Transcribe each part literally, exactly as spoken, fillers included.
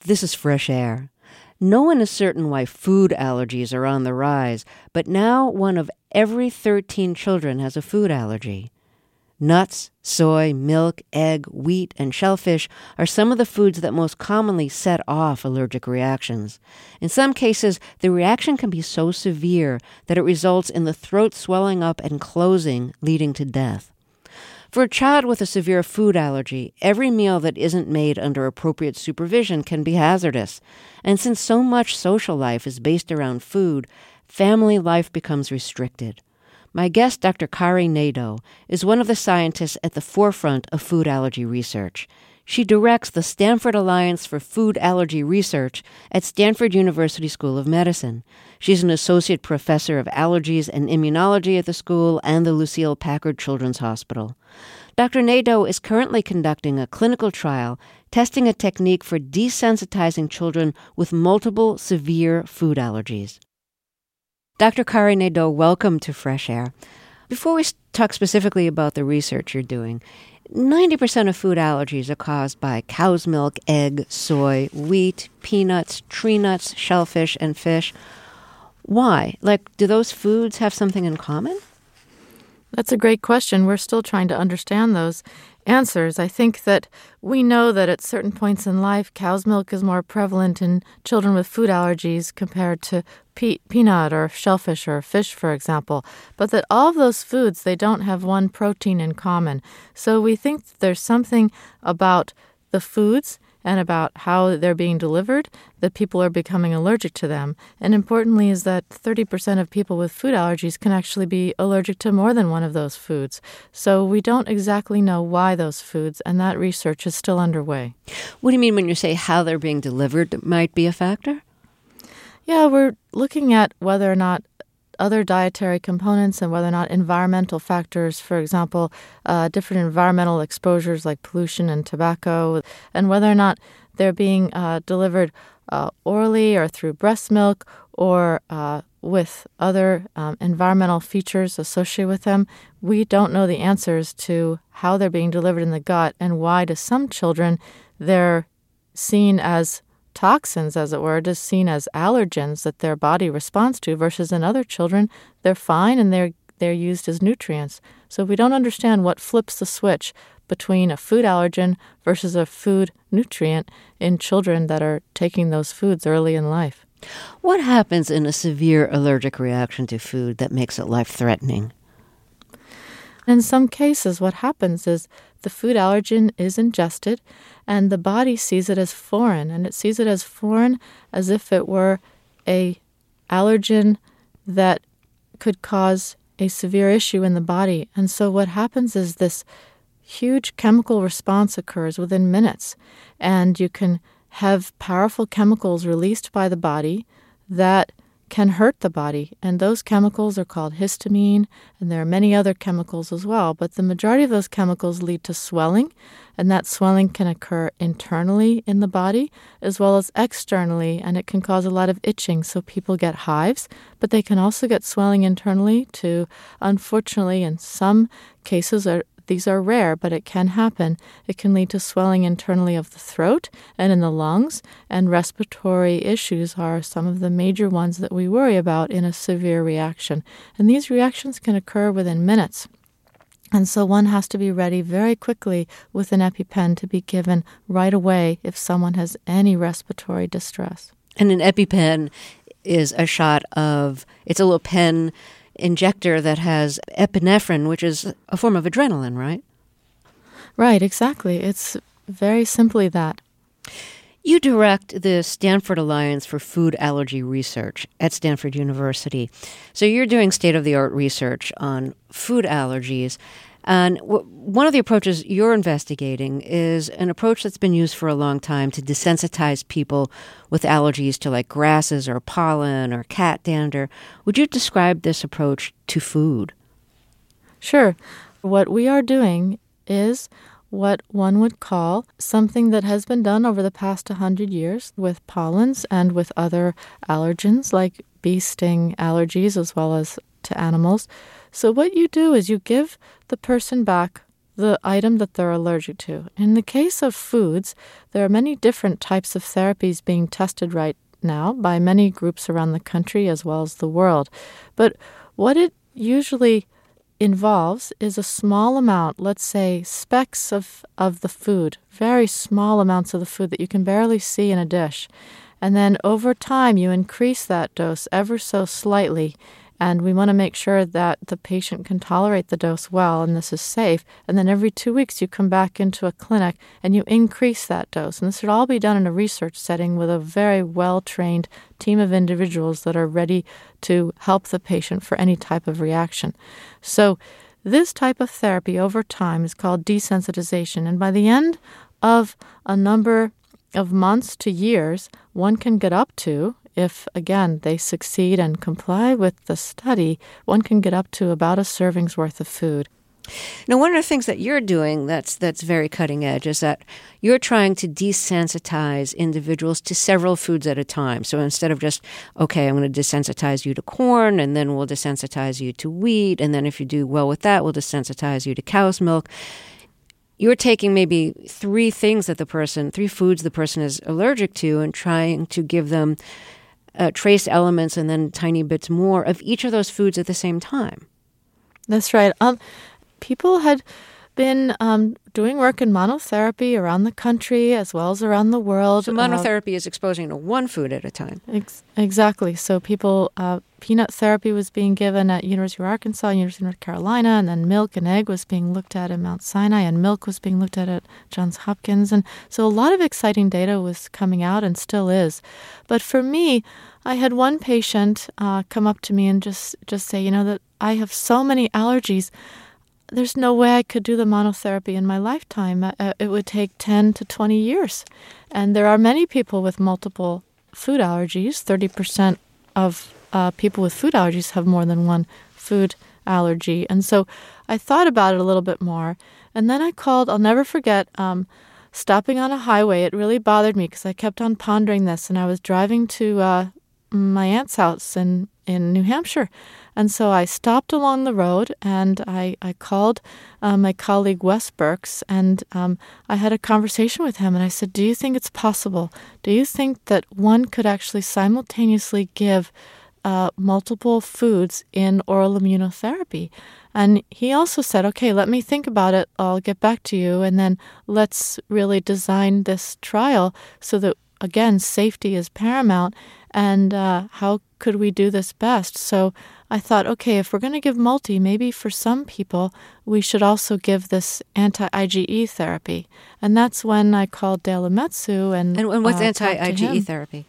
This is Fresh Air. No one is certain why food allergies are on the rise, but now one of every thirteen children has a food allergy. Nuts, soy, milk, egg, wheat, and shellfish are some of the foods that most commonly set off allergic reactions. In some cases, the reaction can be so severe that it results in the throat swelling up and closing, leading to death. For a child with a severe food allergy, every meal that isn't made under appropriate supervision can be hazardous. And since so much social life is based around food, family life becomes restricted. My guest, Doctor Kari Nadeau, is one of the scientists at the forefront of food allergy research. She directs the Stanford Alliance for Food Allergy Research at Stanford University School of Medicine. She's an associate professor of allergies and immunology at the school and the Lucile Packard Children's Hospital. Doctor Nadeau is currently conducting a clinical trial testing a technique for desensitizing children with multiple severe food allergies. Doctor Kari Nadeau, welcome to Fresh Air. Before we talk specifically about the research you're doing, ninety percent of food allergies are caused by cow's milk, egg, soy, wheat, peanuts, tree nuts, shellfish, and fish. Why? Like, do those foods have something in common? That's a great question. We're still trying to understand those answers. I think that we know that at certain points in life, cow's milk is more prevalent in children with food allergies compared to pe- peanut or shellfish or fish, for example. But that all of those foods, they don't have one protein in common. So we think that there's something about the foods and about how they're being delivered, that people are becoming allergic to them. And importantly is that thirty percent of people with food allergies can actually be allergic to more than one of those foods. So we don't exactly know why those foods, and that research is still underway. What do you mean when you say how they're being delivered might be a factor? Yeah, we're looking at whether or not other dietary components and whether or not environmental factors, for example, uh, different environmental exposures like pollution and tobacco, and whether or not they're being uh, delivered uh, orally or through breast milk or uh, with other um, environmental features associated with them. We don't know the answers to how they're being delivered in the gut and why to some children they're seen as toxins, as it were, just seen as allergens that their body responds to, versus in other children, they're fine and they're they're used as nutrients. So we don't understand what flips the switch between a food allergen versus a food nutrient in children that are taking those foods early in life. What happens in a severe allergic reaction to food that makes it life-threatening? In some cases, what happens is the food allergen is ingested and the body sees it as foreign, and it sees it as foreign as if it were a allergen that could cause a severe issue in the body. And so what happens is this huge chemical response occurs within minutes, and you can have powerful chemicals released by the body that can hurt the body, and those chemicals are called histamine, and there are many other chemicals as well, but the majority of those chemicals lead to swelling, and that swelling can occur internally in the body as well as externally, and it can cause a lot of itching, so people get hives, but they can also get swelling internally to, unfortunately, in some cases, are these are rare, but it can happen. It can lead to swelling internally of the throat and in the lungs, and respiratory issues are some of the major ones that we worry about in a severe reaction. And these reactions can occur within minutes. And so one has to be ready very quickly with an EpiPen to be given right away if someone has any respiratory distress. And an EpiPen is a shot of, it's a little pen injector that has epinephrine, which is a form of adrenaline, right? Right, exactly. It's very simply that. You direct the Stanford Alliance for Food Allergy Research at Stanford University. So you're doing state-of-the-art research on food allergies. And w- one of the approaches you're investigating is an approach that's been used for a long time to desensitize people with allergies to like grasses or pollen or cat dander. Would you describe this approach to food? Sure. What we are doing is what one would call something that has been done over the past one hundred years with pollens and with other allergens like bee sting allergies as well as to animals. So what you do is you give the person back the item that they're allergic to. In the case of foods, there are many different types of therapies being tested right now by many groups around the country as well as the world. But what it usually involves is a small amount, let's say specks of, of the food, very small amounts of the food that you can barely see in a dish. And then over time, you increase that dose ever so slightly. And we want to make sure that the patient can tolerate the dose well and this is safe. And then every two weeks, you come back into a clinic and you increase that dose. And this should all be done in a research setting with a very well-trained team of individuals that are ready to help the patient for any type of reaction. So this type of therapy over time is called desensitization. And by the end of a number of months to years, one can get up to, if, again, they succeed and comply with the study, one can get up to about a serving's worth of food. Now, one of the things that you're doing that's that's very cutting edge is that you're trying to desensitize individuals to several foods at a time. So instead of just, okay, I'm going to desensitize you to corn, and then we'll desensitize you to wheat, and then if you do well with that, we'll desensitize you to cow's milk. You're taking maybe three things that the person, three foods the person is allergic to and trying to give them Uh, trace elements and then tiny bits more of each of those foods at the same time. That's right. Um, people had been um, doing work in monotherapy around the country as well as around the world. So monotherapy uh, is exposing to one food at a time. Ex- exactly. So people, uh, peanut therapy was being given at University of Arkansas, University of North Carolina, and then milk and egg was being looked at at Mount Sinai, and milk was being looked at at Johns Hopkins. And so a lot of exciting data was coming out and still is. But for me, I had one patient uh, come up to me and just, just say, you know, that I have so many allergies. There's no way I could do the monotherapy in my lifetime. Uh, it would take ten to twenty years. And there are many people with multiple food allergies. thirty percent of uh, people with food allergies have more than one food allergy. And so I thought about it a little bit more. And then I called, I'll never forget, um, stopping on a highway. It really bothered me because I kept on pondering this. And I was driving to uh, my aunt's house in, in New Hampshire. And so I stopped along the road and I, I called uh, my colleague Wes Burks, and um, I had a conversation with him. And I said, do you think it's possible? Do you think that one could actually simultaneously give uh, multiple foods in oral immunotherapy? And he also said, okay, let me think about it. I'll get back to you. And then let's really design this trial so that, again, safety is paramount. And uh, how could we do this best? So I thought, okay, if we're going to give multi, maybe for some people, we should also give this anti-IgE therapy. And that's when I called Dale Umetsu. And, and, and what's uh, anti-IgE therapy?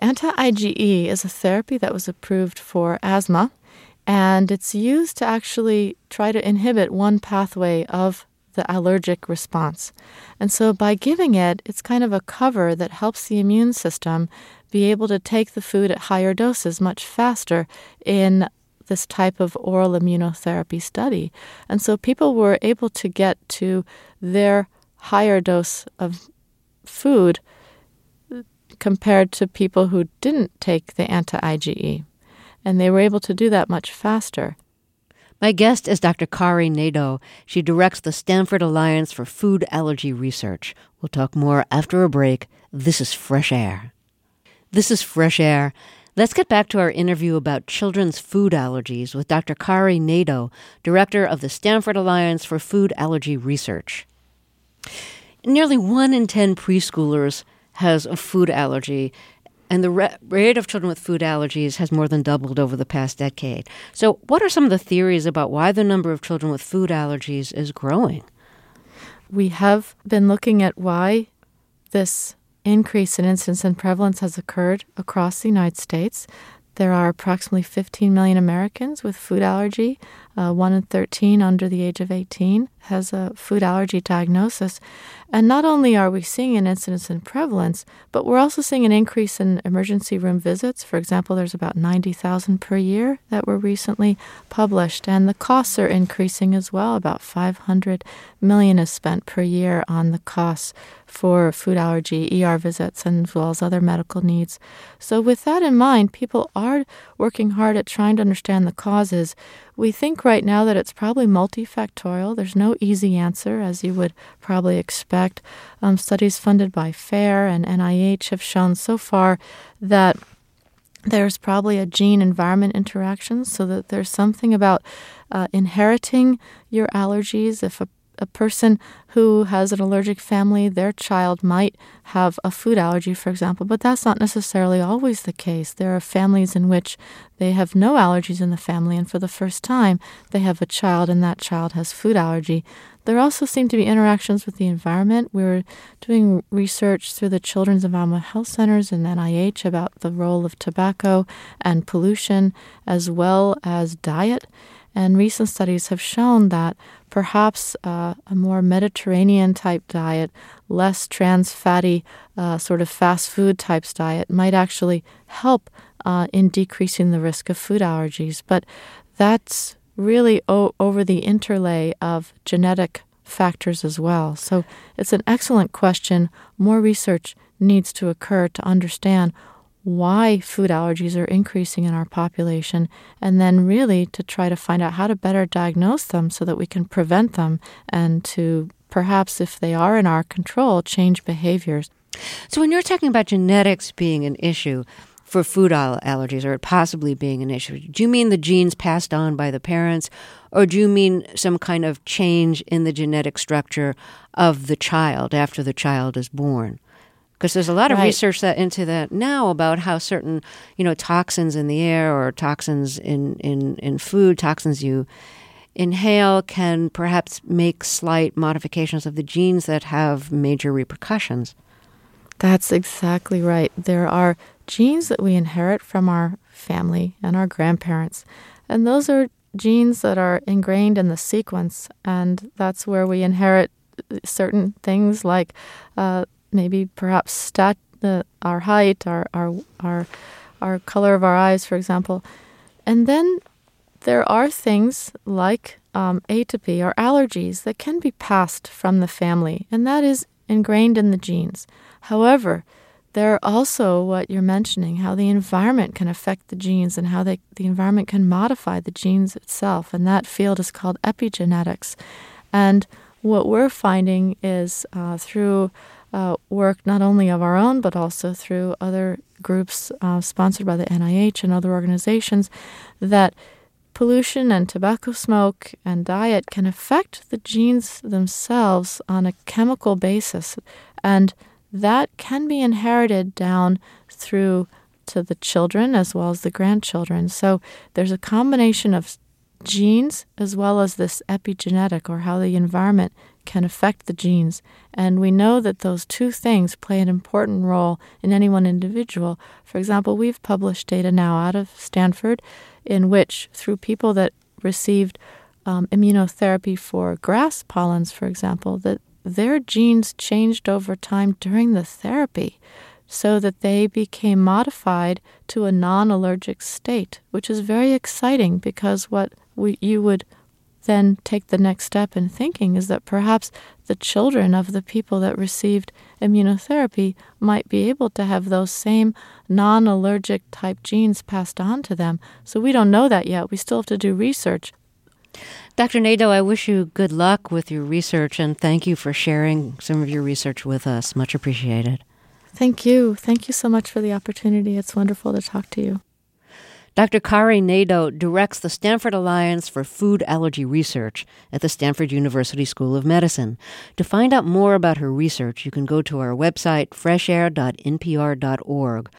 Anti-IgE is a therapy that was approved for asthma, and it's used to actually try to inhibit one pathway of the allergic response. And so by giving it, it's kind of a cover that helps the immune system be able to take the food at higher doses much faster in this type of oral immunotherapy study. And so people were able to get to their higher dose of food compared to people who didn't take the anti-IgE. And they were able to do that much faster. My guest is Doctor Kari Nadeau. She directs the Stanford Alliance for Food Allergy Research. We'll talk more after a break. This is Fresh Air. This is Fresh Air. Let's get back to our interview about children's food allergies with Doctor Kari Nadeau, director of the Stanford Alliance for Food Allergy Research. Nearly one in ten preschoolers has a food allergy, and the re- rate of children with food allergies has more than doubled over the past decade. So what are some of the theories about why the number of children with food allergies is growing? We have been looking at why this increase in incidence and prevalence has occurred across the United States. There are approximately fifteen million Americans with food allergy. Uh, one in thirteen under the age of eighteen has a food allergy diagnosis. And not only are we seeing an incidence and prevalence, but we're also seeing an increase in emergency room visits. For example, there's about ninety thousand per year that were recently published. And the costs are increasing as well. About five hundred million dollars is spent per year on the costs for food allergy E R visits and as well as other medical needs. So with that in mind, people are working hard at trying to understand the causes. We think right now that it's probably multifactorial. There's no easy answer, as you would probably expect. Um, studies funded by FAIR and N I H have shown so far that there's probably a gene-environment interaction, so that there's something about uh, inheriting your allergies. If a A person who has an allergic family, their child might have a food allergy, for example, but that's not necessarily always the case. There are families in which they have no allergies in the family, and for the first time, they have a child, and that child has food allergy. There also seem to be interactions with the environment. We're doing research through the Children's Environmental Health Centers and N I H about the role of tobacco and pollution, as well as diet. And recent studies have shown that perhaps uh, a more Mediterranean-type diet, less trans-fatty, uh, sort of fast food types diet might actually help uh, in decreasing the risk of food allergies. But that's really o- over the interlay of genetic factors as well. So it's an excellent question. More research needs to occur to understand why food allergies are increasing in our population, and then really to try to find out how to better diagnose them so that we can prevent them and to perhaps, if they are in our control, change behaviors. So when you're talking about genetics being an issue for food al- allergies, or it possibly being an issue, do you mean the genes passed on by the parents, or do you mean some kind of change in the genetic structure of the child after the child is born? Because there's a lot of right. research that into that now about how certain, you know, toxins in the air or toxins in, in, in food, toxins you inhale can perhaps make slight modifications of the genes that have major repercussions. That's exactly right. There are genes that we inherit from our family and our grandparents, and those are genes that are ingrained in the sequence, and that's where we inherit certain things like uh, maybe perhaps stat, uh, our height, our, our our our color of our eyes, for example. And then there are things like um, atopy or allergies that can be passed from the family, and that is ingrained in the genes. However, there are also what you're mentioning, how the environment can affect the genes and how they, the environment can modify the genes itself, and that field is called epigenetics. And what we're finding is uh, through Uh, work not only of our own, but also through other groups uh, sponsored by the N I H and other organizations, that pollution and tobacco smoke and diet can affect the genes themselves on a chemical basis. And that can be inherited down through to the children as well as the grandchildren. So there's a combination of genes as well as this epigenetic, or how the environment can affect the genes. And we know that those two things play an important role in any one individual. For example, we've published data now out of Stanford in which, through people that received um, immunotherapy for grass pollens, for example, that their genes changed over time during the therapy so that they became modified to a non-allergic state, which is very exciting, because what we, you would then take the next step in thinking is that perhaps the children of the people that received immunotherapy might be able to have those same non-allergic type genes passed on to them. So we don't know that yet. We still have to do research. Doctor Nadeau, I wish you good luck with your research, and thank you for sharing some of your research with us. Much appreciated. Thank you. Thank you so much for the opportunity. It's wonderful to talk to you. Doctor Kari Nadeau directs the Stanford Alliance for Food Allergy Research at the Stanford University School of Medicine. To find out more about her research, you can go to our website, fresh air dot n p r dot org.